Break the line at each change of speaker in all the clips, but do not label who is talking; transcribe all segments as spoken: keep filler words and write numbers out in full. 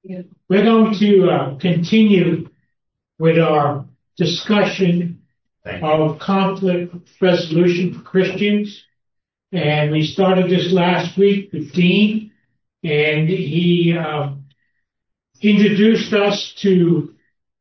We're going to uh, continue with our discussion of conflict resolution for Christians. And we started this last week with Dean, and he um, introduced us to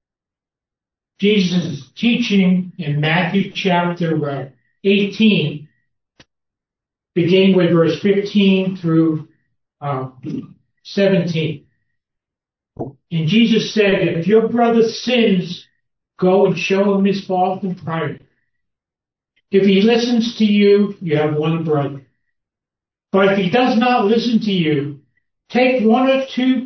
Jesus' teaching in Matthew chapter uh, eighteen, beginning with verse fifteen through uh, seventeen. And Jesus said, if your brother sins, go and show him his fault in private. If he listens to you, you have one brother. But if he does not listen to you, take one or two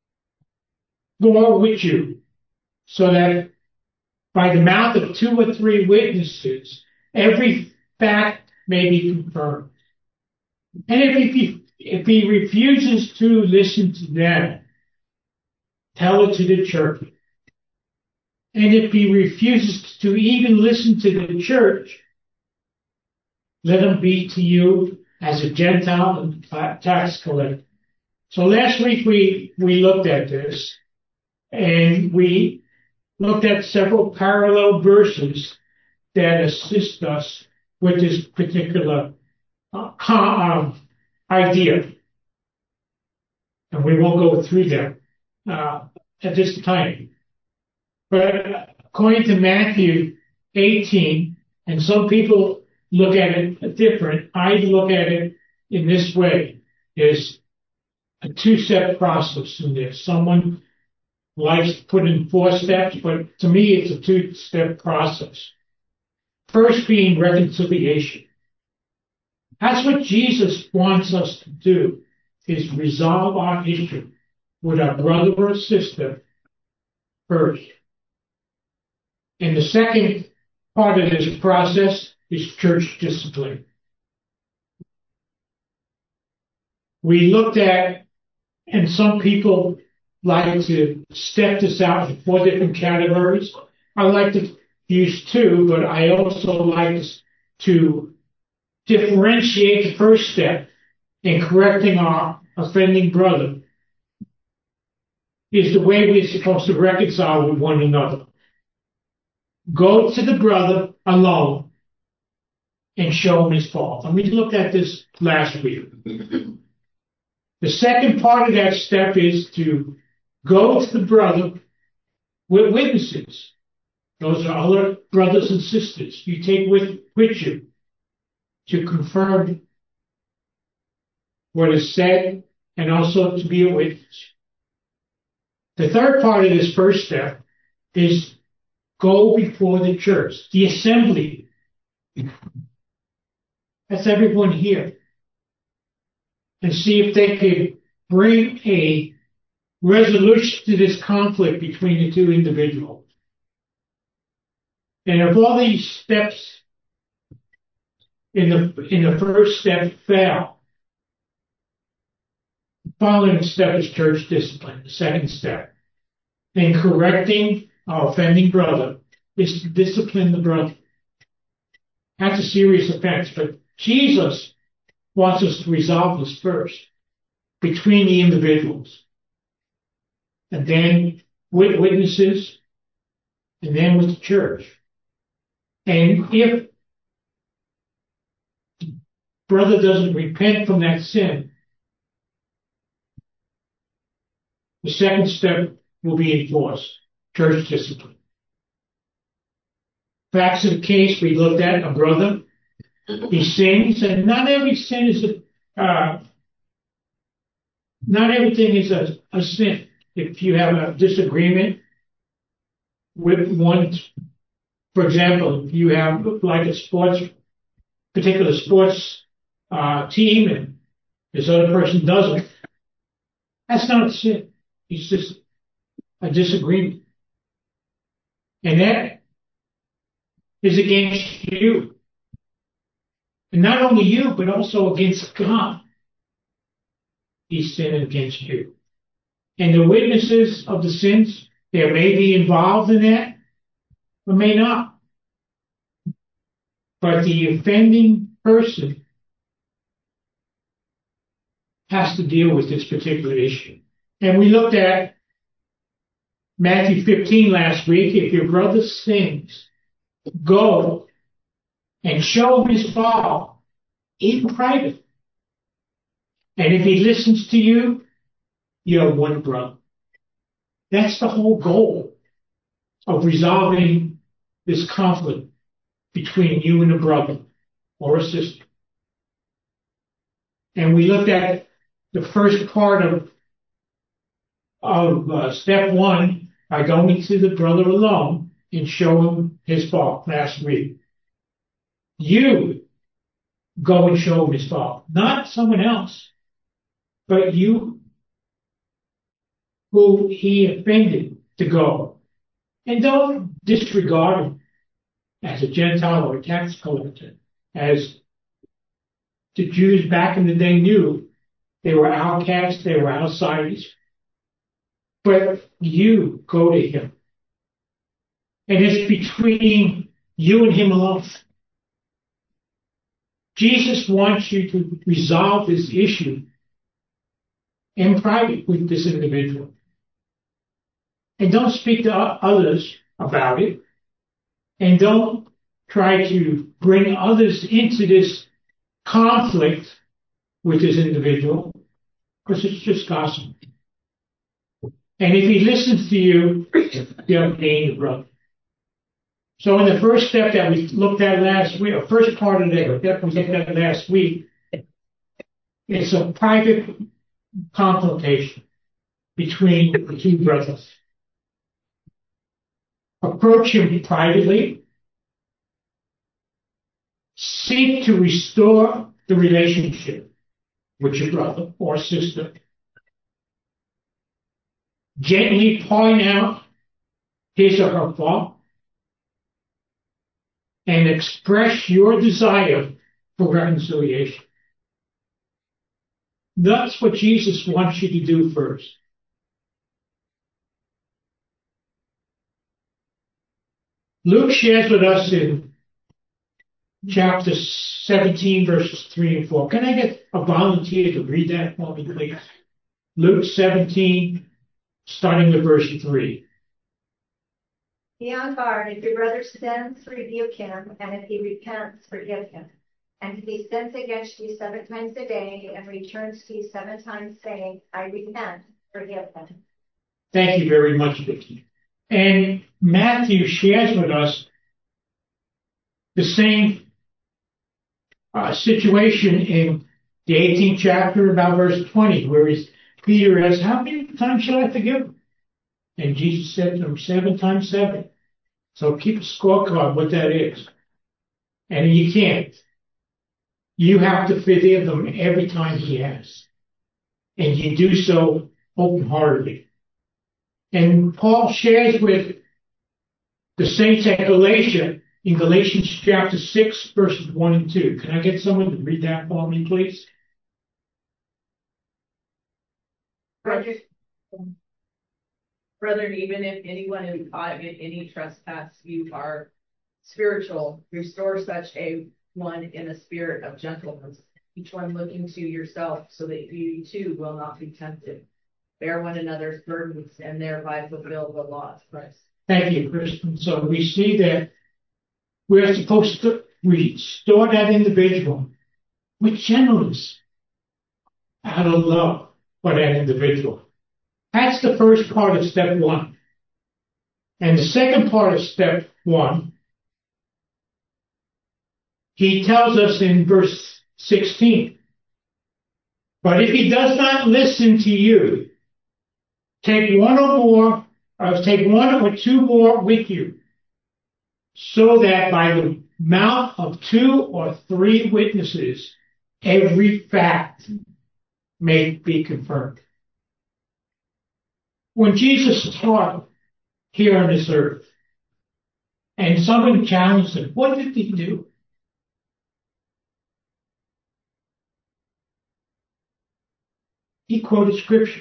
more with you, so that by the mouth of two or three witnesses, every fact may be confirmed. And if he, if he refuses to listen to them, tell it to the church. And if he refuses to even listen to the church, let him be to you as a Gentile and tax collector. So last week we, we looked at this, and we looked at several parallel verses that assist us with this particular uh, um, idea. And we won't go through them uh, at this time. But according to Matthew eighteen, and some people look at it different, I look at it in this way. There's a two-step process in this. Someone likes to put in four steps, but to me it's a two-step process. First being reconciliation. That's what Jesus wants us to do, is resolve our issue with our brother or sister first. And the second part of this process is church discipline. We looked at, and some people like to step this out in four different categories. I like to use two, but I also like to differentiate the first step in correcting our offending brother is the way we're supposed to reconcile with one another. Go to the brother alone and show him his fault. And we looked at this last week. The second part of that step is to go to the brother with witnesses. Those are other brothers and sisters you take with, with you to confirm what is said and also to be a witness. The third part of this first step is go before the church, the assembly. That's everyone here. And see if they could bring a resolution to this conflict between the two individuals. And if all these steps in the in the first step fail, the following step is church discipline. The second step in correcting our offending brother is to discipline the brother. That's a serious offense, but Jesus wants us to resolve this first between the individuals, and then with witnesses, and then with the church. And if the brother doesn't repent from that sin, the second step will be enforced, church discipline. Facts of the case we looked at: a brother, he sins, and not every sin is a, uh, not everything is a, a sin. If you have a disagreement with one, for example, if you have like a sports, particular sports uh, team, and this other person doesn't, that's not a sin. It's just a disagreement, and that is against you. And not only you, but also against God. He's sinned against you. And the witnesses of the sins, they may be involved in that, or may not. But the offending person has to deal with this particular issue. And we looked at Matthew fifteen last week, if your brother sins, go and show him his fault in private. And if he listens to you, you have one brother. That's the whole goal of resolving this conflict between you and a brother or a sister. And we looked at the first part of, of uh, step one by going to the brother alone and show him his fault last week. You go and show him his fault, not someone else, but you who he offended to go. And don't disregard him as a Gentile or a tax collector, as the Jews back in the day knew. They were outcasts, they were outsiders. But you go to him. And it's between you and him alone. Jesus wants you to resolve this issue in private with this individual. And don't speak to others about it. And don't try to bring others into this conflict with this individual, because it's just gossip. And if he listens to you, you'll gain your brother. So in the first step that we looked at last week, or first part of the step we looked at last week, it's a private confrontation between the two brothers. Approach him privately. Seek to restore the relationship with your brother or sister. Gently point out his or her fault and express your desire for reconciliation. That's what Jesus wants you to do first. Luke shares with us in chapter seventeen, verses three and four. Can I get a volunteer to read that for me, please? Luke seventeen, starting with verse three.
Be on guard. If your brother sins, rebuke him, and if he repents, forgive him. And if he sins against you seven times a day and returns to you seven times saying, I repent, forgive him.
Thank you very much, Vicki. And Matthew shares with us the same uh, situation in the eighteenth chapter, about verse twenty, where he's, Peter asks, how many times shall I forgive him? And Jesus said to him, seven times seven. So keep a scorecard what that is. And you can't. You have to forgive them every time he asks. And you do so open-heartedly. And Paul shares with the saints at Galatia in Galatians chapter six, verses one and two. Can I get someone to read that for me, please?
Brethren, Brethren, even if anyone is caught in any trespass, you are spiritual. Restore such a one in a spirit of gentleness, each one looking to yourself, so that you too will not be tempted. Bear one another's burdens and thereby fulfill the law of Christ.
Thank you, Kristen. So we see that we're supposed to restore that individual with gentleness, out of love for that individual. That's the first part of step one. And the second part of step one, he tells us in verse sixteen, but if he does not listen to you, take one or more, or take one or two more with you, so that by the mouth of two or three witnesses, every fact may be confirmed. When Jesus taught here on this earth, and someone challenged him, what did he do? He quoted scripture.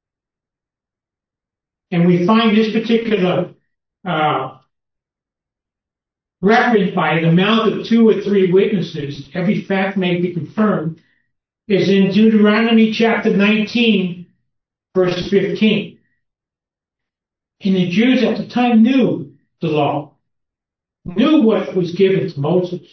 And we find this particular uh, reference, by the mouth of two or three witnesses, every fact may be confirmed, is in Deuteronomy chapter nineteen, verse fifteen. And the Jews at the time knew the law, knew what was given to Moses.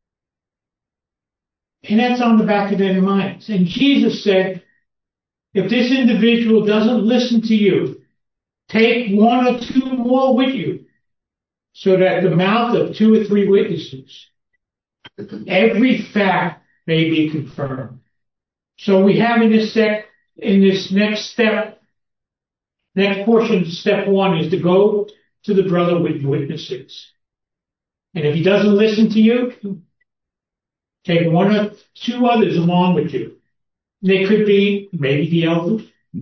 And that's on the back of their minds. And Jesus said, if this individual doesn't listen to you, take one or two more with you, so that the mouth of two or three witnesses, every fact may be confirmed. So we have in this sec, in this next step, next portion of step one is to go to the brother with witnesses. And if he doesn't listen to you, take one or two others along with you. They could be maybe the elders,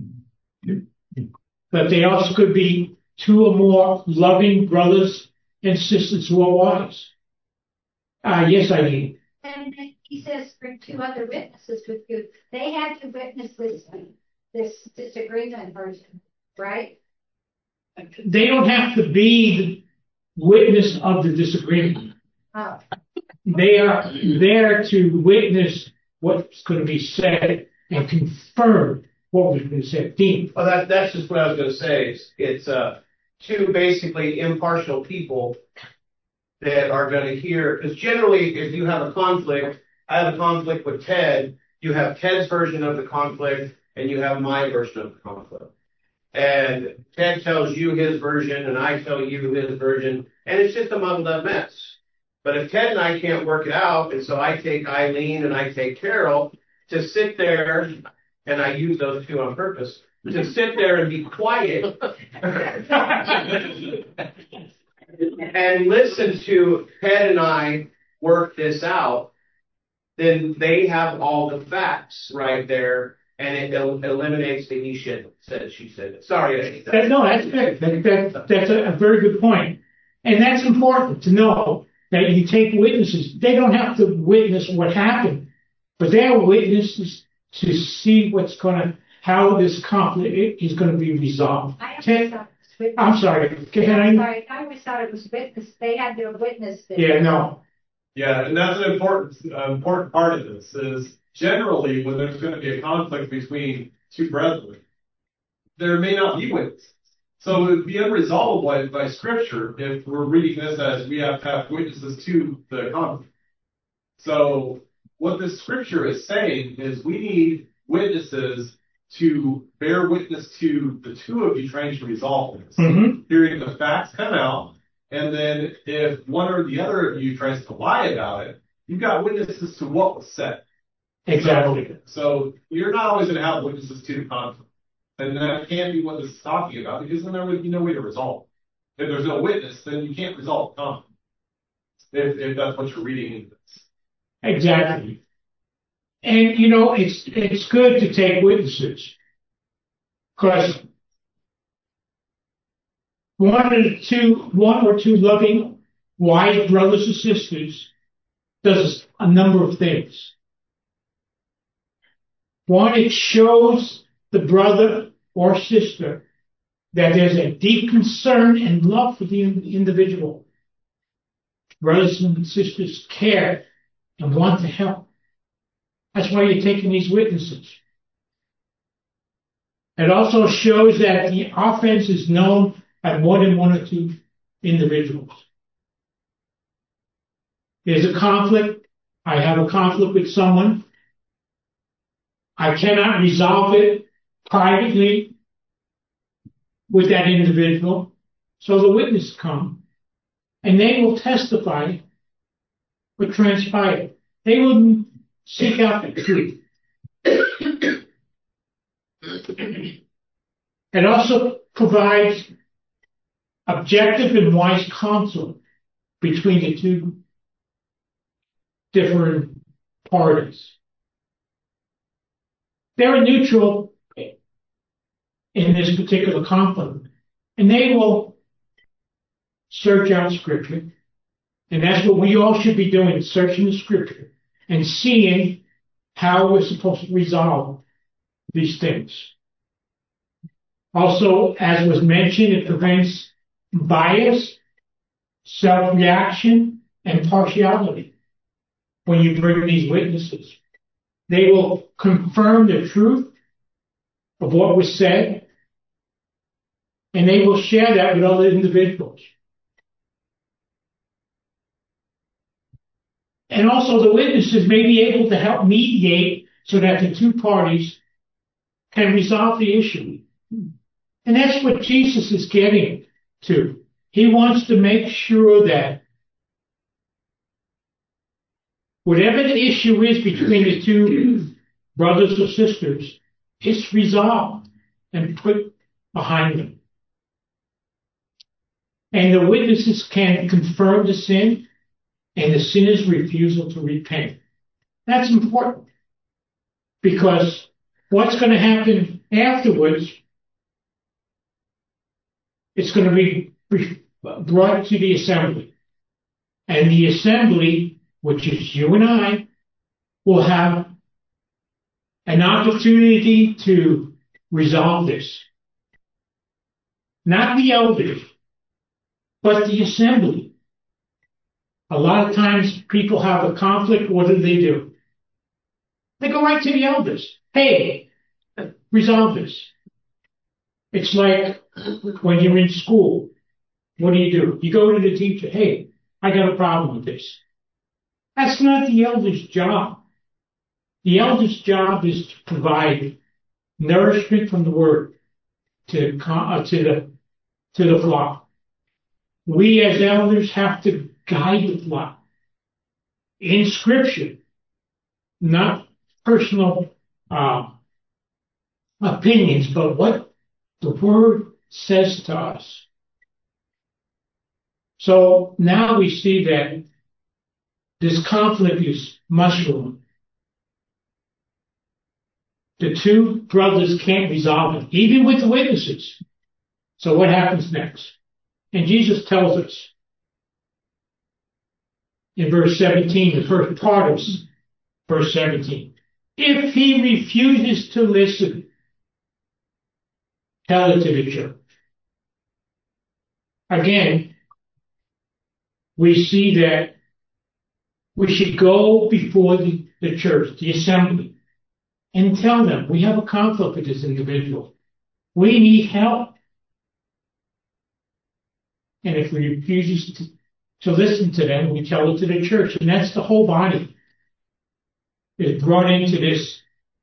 but they also could be two or more loving brothers and sisters who are wise. Ah, uh, yes, I do.
And he says, bring two other witnesses with you. They had to witness this, this disagreement version, right?
They don't have to be the witness of the disagreement.
Oh.
They are there to witness what's going to be said and confirm what was going to be said. Dean.
Well, that, that's just what I was going to say. It's, it's uh, two basically impartial people that are going to hear. Because generally, if you have a conflict, I have a conflict with Ted. You have Ted's version of the conflict, and you have my version of the conflict. And Ted tells you his version, and I tell you his version, and it's just a muddled up mess. But if Ted and I can't work it out, and so I take Eileen and I take Carol to sit there, and I use those two on purpose, to sit there and be quiet and listen to Ted and I work this out, then they have all the facts right there, and it el- eliminates the he should said, she said. Sorry.
That, no, that's good. That, that, that's a, a very good point. And that's important to know that you take witnesses. They don't have to witness what happened, but they are witnesses to see what's going to, how this conflict is going to be resolved.
I
Ted,
thought it was
I'm sorry. Can I?
I'm sorry. I always thought it was witness. They had to witness this.
Yeah, no.
Yeah, and that's an important uh, important part of this is generally when there's going to be a conflict between two brethren, there may not be witnesses. So it would be unresolvable by, by Scripture if we're reading this as we have to have witnesses to the conflict. So what this Scripture is saying is we need witnesses to bear witness to the two of you trying to resolve this.
Mm-hmm.
Hearing the facts come out, and then if one or the other of you tries to lie about it, you've got witnesses to what was said.
Exactly.
So, so you're not always going to have witnesses to the conflict. And that can't be what this is talking about, because then there would be no way to resolve it. If there's no witness, then you can't resolve the conflict. If, if that's what you're reading into this.
Exactly. And, you know, it's it's good to take witnesses. Because one or two, one or two loving, wise brothers or sisters does a number of things. One, it shows the brother or sister that there's a deep concern and love for the individual. Brothers and sisters care and want to help. That's why you're taking these witnesses. It also shows that the offense is known by more than one or two individuals. There's a conflict. I have a conflict with someone. I cannot resolve it privately with that individual. So the witnesses come and they will testify what transpired. They will seek out the truth. It also provides objective and wise counsel between the two different parties. They're neutral in this particular conflict, and they will search out Scripture, and that's what we all should be doing, searching the Scripture and seeing how we're supposed to resolve these things. Also, as was mentioned, it prevents bias, self-reaction, and partiality when you bring these witnesses. They will confirm the truth of what was said, and they will share that with other individuals. And also the witnesses may be able to help mediate so that the two parties can resolve the issue. And that's what Jesus is getting to. He wants to make sure that whatever the issue is between the two brothers or sisters, it's resolved and put behind them. And the witnesses can confirm the sin and the sinner's refusal to repent. That's important, because what's going to happen afterwards, it's going to be brought to the assembly. And the assembly, which is you and I, will have an opportunity to resolve this. Not the elders, but the assembly. A lot of times people have a conflict. What do they do? They go right to the elders. Hey, resolve this. It's like when you're in school. What do you do? You go to the teacher. Hey, I got a problem with this. That's not the elder's job. The elder's job is to provide nourishment from the word to, uh, to the to the flock. We as elders have to guide the flock in Scripture, not personal uh, opinions, but what the Word says to us. So now we see that this conflict is mushrooming. The two brothers can't resolve it, even with the witnesses. So what happens next? And Jesus tells us in verse seventeen, the first part of verse seventeen, if he refuses to listen, tell it to the church. Again, we see that we should go before the, the church, the assembly, and tell them we have a conflict with this individual. We need help. And if he refuses to, to listen to them, we tell it to the church. And that's the whole body is brought into this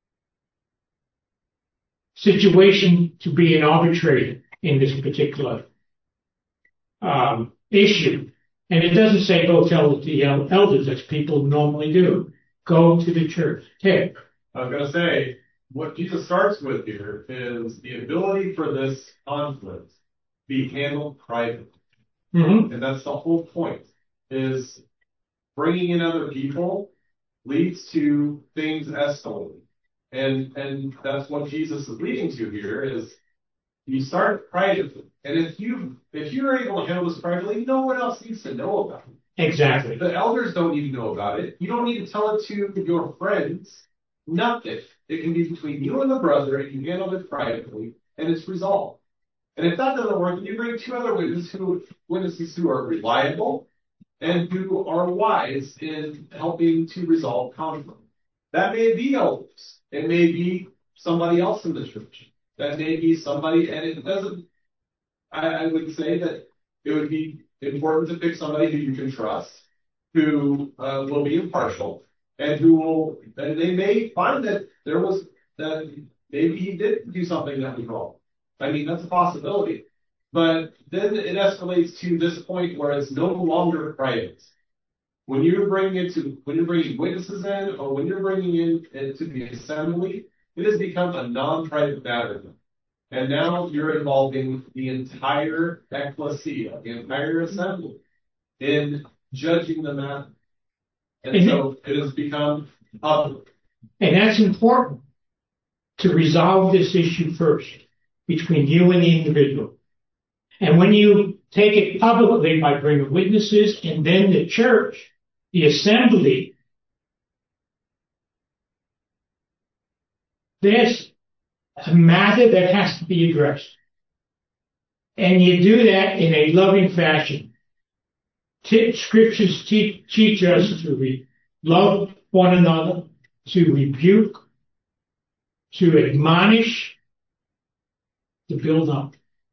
situation to be an arbitrator in this particular um, issue. And it doesn't say go tell it to the elders, as people normally do. Go to the church. Okay.
I was going to say, what Jesus starts with here is the ability for this conflict to be handled privately.
Mm-hmm.
And that's the whole point, is bringing in other people leads to things escalating. And and that's what Jesus is leading to here, is you start privately. And if you if you're able to handle this privately, no one else needs to know about it.
Exactly.
The elders don't need to know about it. You don't need to tell it to your friends. Nothing. It can be between you and the brother, and you handle it privately, and it's resolved. And if that doesn't work, then you bring two other witnesses who witnesses who are reliable and who are wise in helping to resolve conflict. That may be elders. It may be somebody else in the church. That may be somebody, and it doesn't. I, I would say that it would be important to pick somebody who you can trust, who uh, will be impartial, and who will. And they may find that there was that maybe he did do something that was wrong. I mean, that's a possibility. But then it escalates to this point where it's no longer private. When you're bringing it to, when you're bringing witnesses in, or when you're bringing in into the assembly, it has become a non-private matter. And now you're involving the entire ecclesia, the entire assembly, in judging the matter. And, and so it has become public.
And that's important, to resolve this issue first between you and the individual. And when you take it publicly by bringing witnesses and then the church, the assembly, there's a matter that has to be addressed. And you do that in a loving fashion. T- scriptures te- teach us to re- love one another, to rebuke, to admonish, to build up.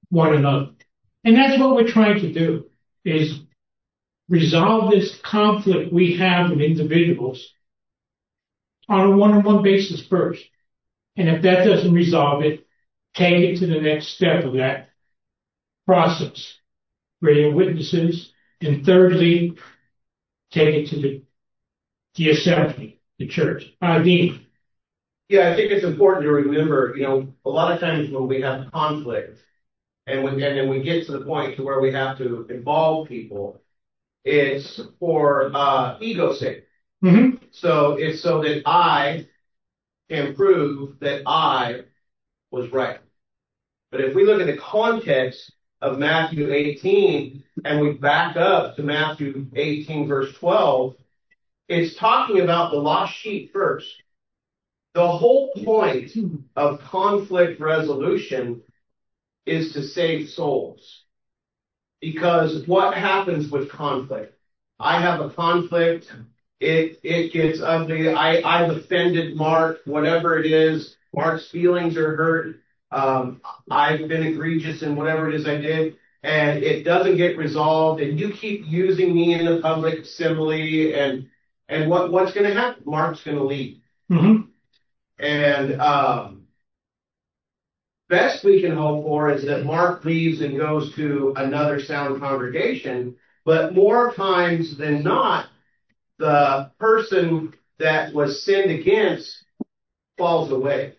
one another. And that's what we're trying to do, is resolve this conflict we have with individuals on a one-on-one basis first. And if that doesn't resolve it, take it to the next step of that process, bringing witnesses, and thirdly, take it to the, the assembly, the church. Uh, Dean.
Yeah, I think it's important to remember, you know, a lot of times when we have conflict, and when, and then we get to the point to where we have to involve people, it's for uh, ego's sake.
Mm-hmm.
So it's so that I can prove that I was right. But if we look at the context of Matthew eighteen and we back up to Matthew eighteen verse twelve, it's talking about the lost sheep first. The whole point of conflict resolution is to save souls. Because what happens with conflict? I have a conflict. It it gets ugly. I, I've offended Mark, whatever it is. Mark's feelings are hurt. Um, I've been egregious in whatever it is I did. And it doesn't get resolved. And you keep using me in the public assembly. And and what, what's going to happen? Mark's going to leave.
Mm-hmm.
And um, best we can hope for is that Mark leaves and goes to another sound congregation. But more times than not, the person that was sinned against falls away.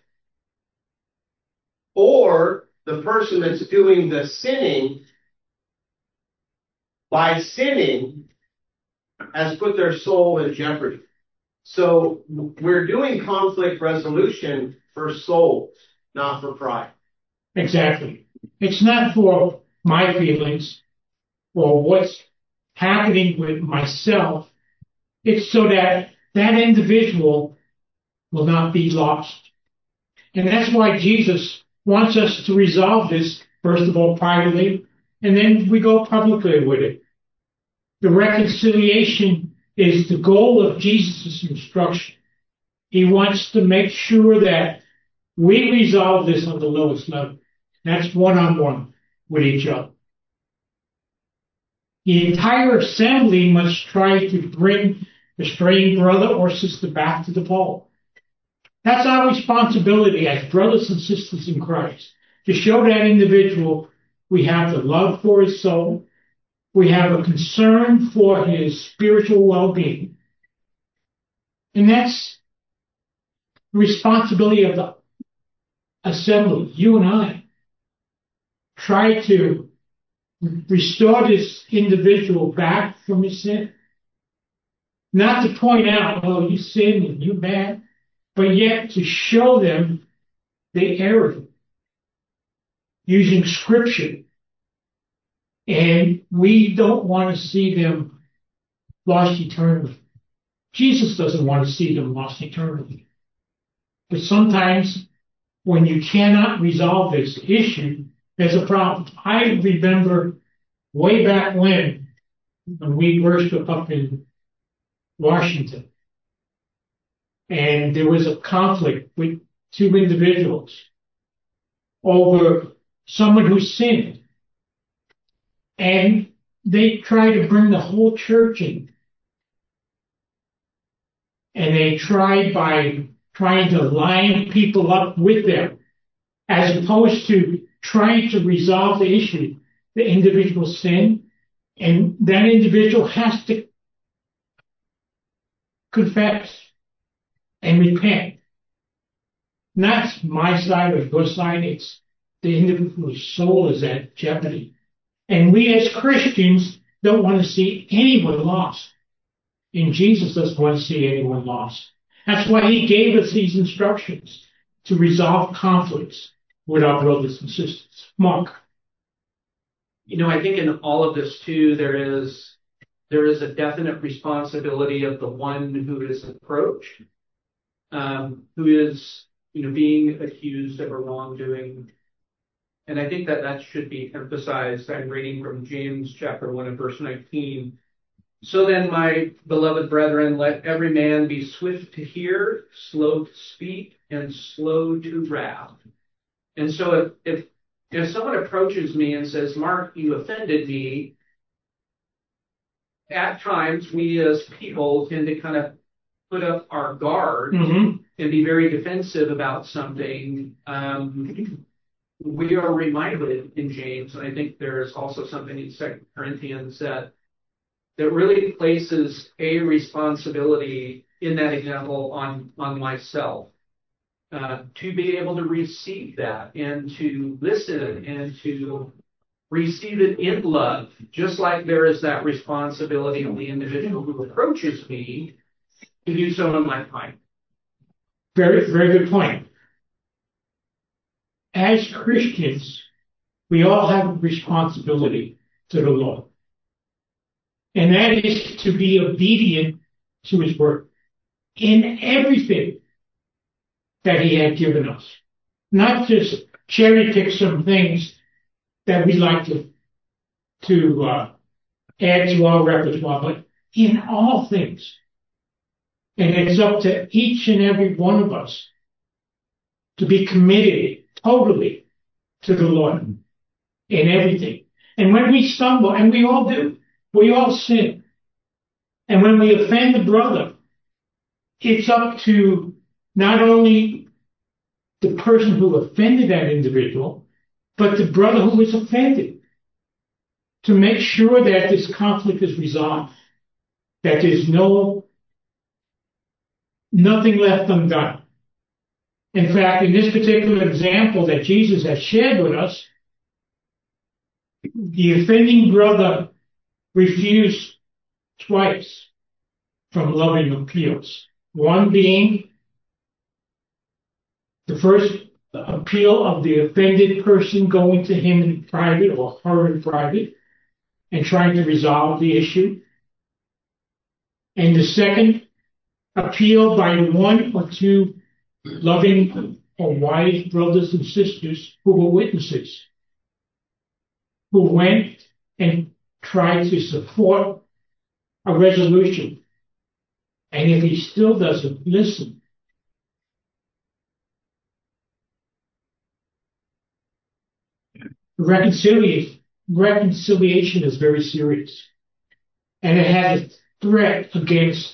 Or the person that's doing the sinning, by sinning, has put their soul in jeopardy. So we're doing conflict resolution for souls, not for pride.
Exactly. It's not for my feelings or what's happening with myself. It's so that that individual will not be lost. And that's why Jesus wants us to resolve this, first of all, privately, and then we go publicly with it. The reconciliation is the goal of Jesus' instruction. He wants to make sure that we resolve this on the lowest level. That's one-on-one with each other. The entire assembly must try to bring the straying brother or sister back to the fold. That's our responsibility as brothers and sisters in Christ, to show that individual we have the love for his soul, we have a concern for his spiritual well-being. And that's the responsibility of the assembly, you and I. Try to restore this individual back from his sin. Not to point out, oh, you sinned and you bad, but yet to show them the error using scripture. And we don't want to see them lost eternally. Jesus doesn't want to see them lost eternally. But sometimes when you cannot resolve this issue, there's a problem. I remember way back when, when we worshiped up in Washington, and there was a conflict with two individuals over someone who sinned. And they tried to bring the whole church in. And they tried by trying to line people up with them, as opposed to trying to resolve the issue, the individual sin, and that individual has to confess and repent. Not my side or your side, it's the individual's soul is at jeopardy. And we as Christians don't want to see anyone lost. And Jesus doesn't want to see anyone lost. That's why he gave us these instructions to resolve conflicts with our brothers and sisters. Mark.
You know, I think in all of this too, there is there is a definite responsibility of the one who is approached, um, who is, you know, being accused of a wrongdoing. And I think that that should be emphasized. I'm reading from James chapter one and verse nineteen. So then, my beloved brethren, let every man be swift to hear, slow to speak, and slow to wrath. And so if, if if someone approaches me and says, Mark, you offended me, at times we as people tend to kind of put up our guard
Mm-hmm.
and be very defensive about something. Um, we are reminded in James, and I think there's also something in Second Corinthians that that really places a responsibility in that example on, on myself. Uh, to be able to receive that and to listen and to receive it in love, just like there is that responsibility on the individual who approaches me to do so in like kind.
Very, very good point. As Christians, we all have a responsibility to the Lord. And that is to be obedient to his word in everything that he had given us. Not just cherry pick some things that we like to, to uh, add to our repertoire, but in all things. And it's up to each and every one of us to be committed totally to the Lord in everything. And when we stumble, and we all do, we all sin. And when we offend a brother, it's up to not only the person who offended that individual, but the brother who was offended to make sure that this conflict is resolved, that there's no, nothing left undone. In fact, in this particular example that Jesus has shared with us, the offending brother refused twice from loving appeals. One being the first appeal of the offended person going to him in private or her in private and trying to resolve the issue. And the second appeal by one or two loving or wise brothers and sisters who were witnesses, who went and tried to support a resolution. And if he still doesn't listen, reconciliation, reconciliation is very serious. And it has a threat against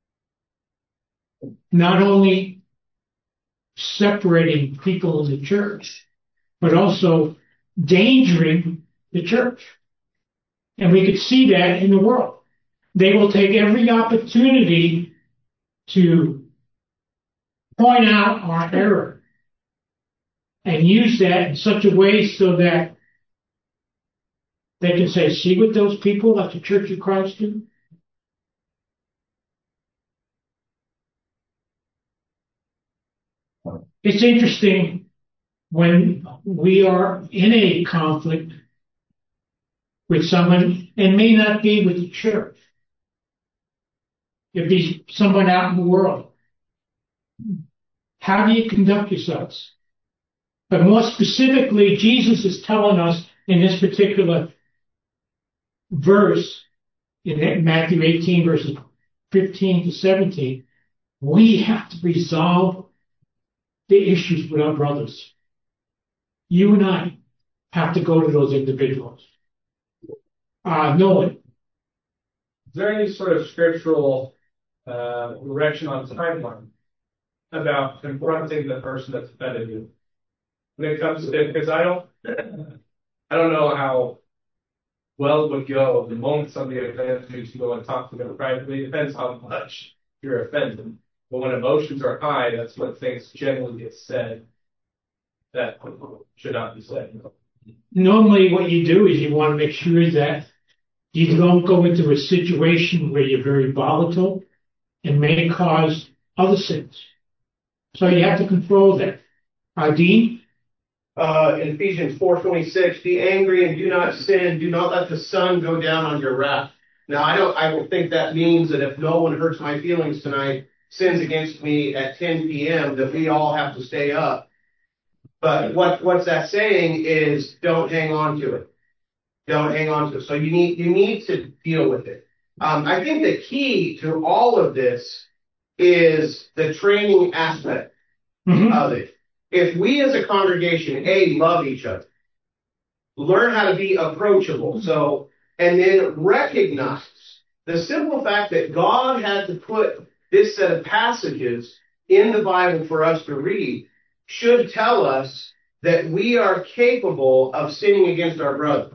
not only separating people in the church, but also endangering the church. And we could see that in the world. They will take every opportunity to point out our error and use that in such a way so that they can say, see what those people at the Church of Christ do? It's interesting when we are in a conflict with someone, and may not be with the church. It'd be someone out in the world. How do you conduct yourselves? But more specifically, Jesus is telling us in this particular verse, in Matthew eighteen, verses fifteen to seventeen, we have to resolve the issues with our brothers. You and I have to go to those individuals. Uh, knowing.
Is there any sort of scriptural uh, direction on timeline about confronting the person that's offended you? When it comes to, because I don't, I don't know how well it would go the moment somebody offends you to go and talk to them privately. It depends how much you're offended. But when emotions are high, that's when things generally get said that should not be said.
Normally what you do is you want to make sure that you don't go into a situation where you're very volatile and may cause other sins. So you have to control that. Uh, Dean?
Uh, in Ephesians four twenty-six, be angry and do not sin. Do not let the sun go down on your wrath. Now, I don't, I don't think that means that if no one hurts my feelings tonight, sins against me at ten p.m., that we all have to stay up. But what, what's that saying is don't hang on to it. Don't hang on to it. So you need, you need to deal with it. Um, I think the key to all of this is the training aspect mm-hmm. of it. If we as a congregation, A, love each other, learn how to be approachable. So, and then recognize the simple fact that God had to put this set of passages in the Bible for us to read should tell us that we are capable of sinning against our brother.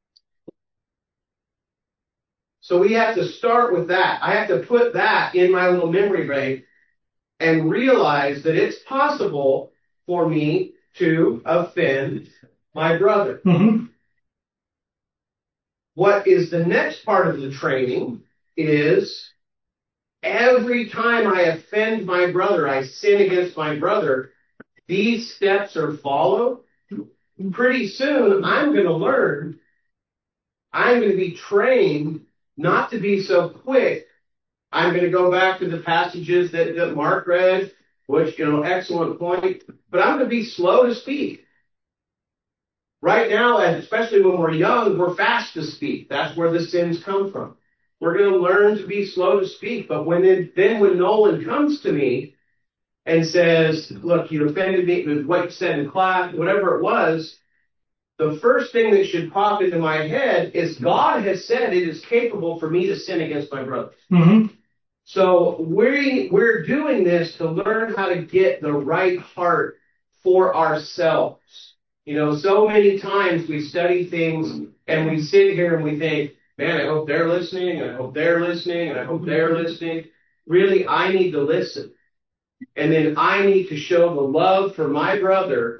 So we have to start with that. I have to put that in my little memory bank and realize that it's possible for me to offend my brother.
Mm-hmm.
What is the next part of the training is every time I offend my brother, I sin against my brother, these steps are followed. Pretty soon, I'm going to learn, I'm going to be trained not to be so quick. I'm going to go back to the passages that, that Mark read, which, you know, excellent point, but I'm going to be slow to speak. Right now, and especially when we're young, we're fast to speak. That's where the sins come from. We're going to learn to be slow to speak. But when it, then when Nolan comes to me and says, look, you offended me with what you said in class, whatever it was, the first thing that should pop into my head is God has said it is capable for me to sin against my brother.
Mm-hmm.
So we, we're doing this to learn how to get the right heart for ourselves. You know, so many times we study things and we sit here and we think, man, I hope they're listening, and I hope they're listening, and I hope they're listening. Really, I need to listen. And then I need to show the love for my brother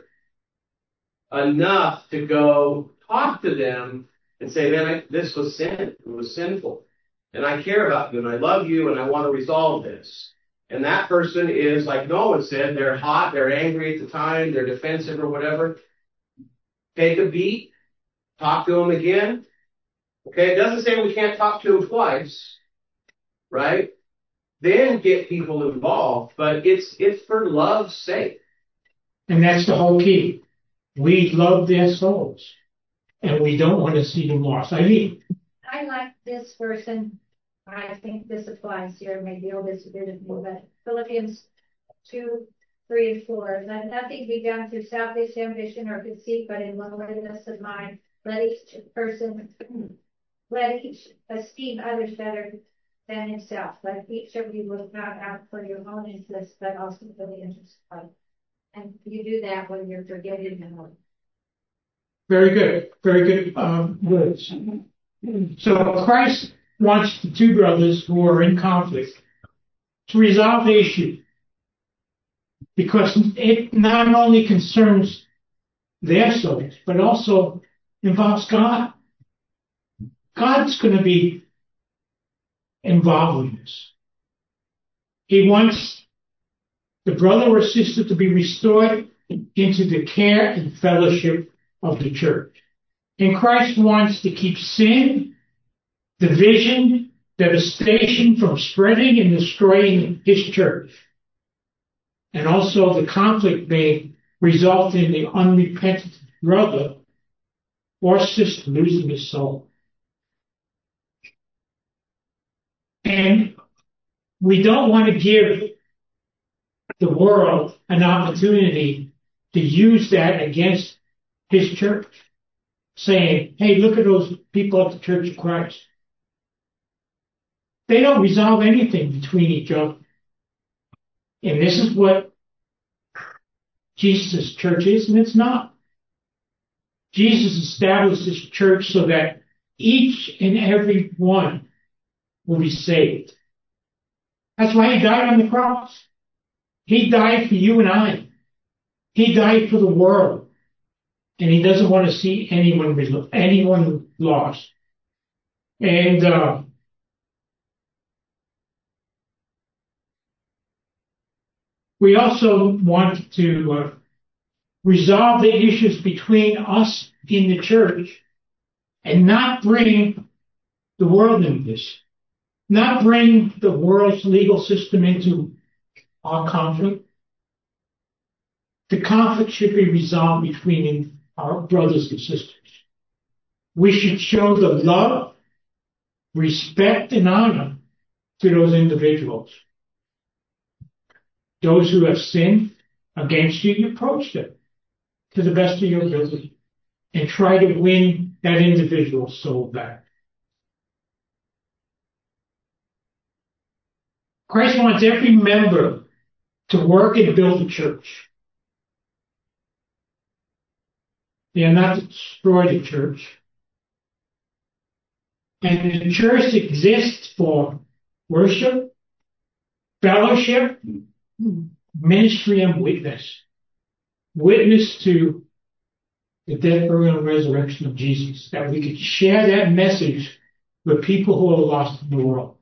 enough to go talk to them and say, man, I, this was sin. It was sinful. And I care about you, and I love you, and I want to resolve this. And that person is, like Noah said, they're hot, they're angry at the time, they're defensive or whatever. Take a beat, talk to them again. Okay, it doesn't say we can't talk to them twice, right? Then get people involved, but it's it's for love's sake.
And that's the whole key. We love their souls, and we don't want to see them lost. I mean,
I like this person. I think this applies here. Maybe I'll disagree with you, but Philippians two, three, and four. Let nothing be done through selfish ambition or conceit, but in lowliness of mind. Let each person, let each esteem others better than himself. Let each of you look not out for your own interests, but also for the interests of others. And you do that when you're forgiving them.
very good, very good um, words. So Christ wants the two brothers who are in conflict to resolve the issue, because it not only concerns their souls, but also involves God. God's going to be involved in this. He wants the brother or sister to be restored into the care and fellowship of the church. And Christ wants to keep sin, division, devastation from spreading and destroying his church. And also the conflict may result in the unrepentant brother or sister losing his soul. And we don't want to give the world an opportunity to use that against his church, saying, hey, look at those people at the Church of Christ. They don't resolve anything between each other. And this is what Jesus' church is, and it's not. Jesus established this church so that each and every one will be saved. That's why he died on the cross. He died for you and I. He died for the world. And he doesn't want to see anyone anyone lost. And uh, we also want to uh, resolve the issues between us in the church and not bring the world into this. Not bring the world's legal system into our conflict. The conflict should be resolved between our brothers and sisters. We should show the love, respect, and honor to those individuals. Those who have sinned against you, you approach them to the best of your ability. and try to win that individual's soul back. Christ wants every member to work and build a church. They are not to destroy the church. And the church exists for worship, fellowship, ministry, and witness. Witness to the death, burial, and resurrection of Jesus, that we could share that message with people who are lost in the world.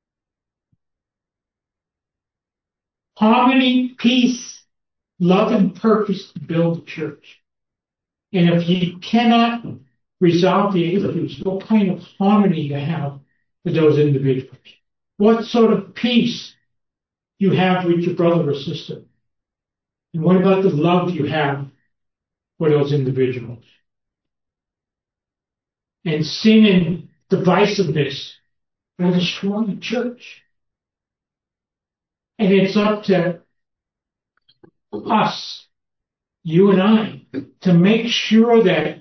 Harmony, peace, love, and purpose to build a church. And if you cannot resolve the issues, what kind of harmony you have with those individuals? What sort of peace you have with your brother or sister? And what about the love you have for those individuals? And sin and divisiveness will destroy the church. And it's up to us, you and I, to make sure that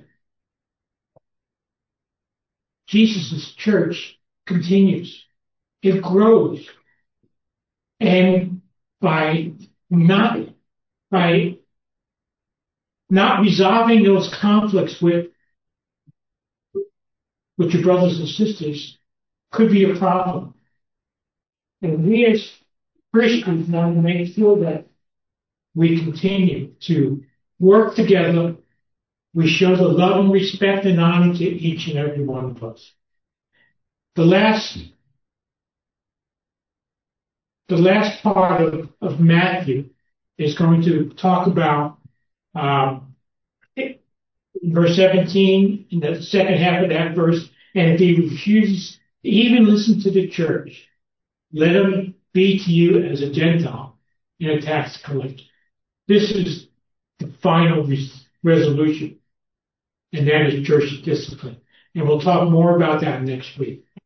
Jesus' church continues. It grows. And by not, by not resolving those conflicts with, with your brothers and sisters could be a problem. And we as Christians now make sure that we continue to work together. We show the love and respect and honor to each and every one of us. The last, the last part of, of Matthew is going to talk about um, verse seventeen, in the second half of that verse, and if he refuses to even listen to the church, let him be to you as a Gentile and a tax collector. This is the final res- resolution, and that is church discipline. And we'll talk more about that next week.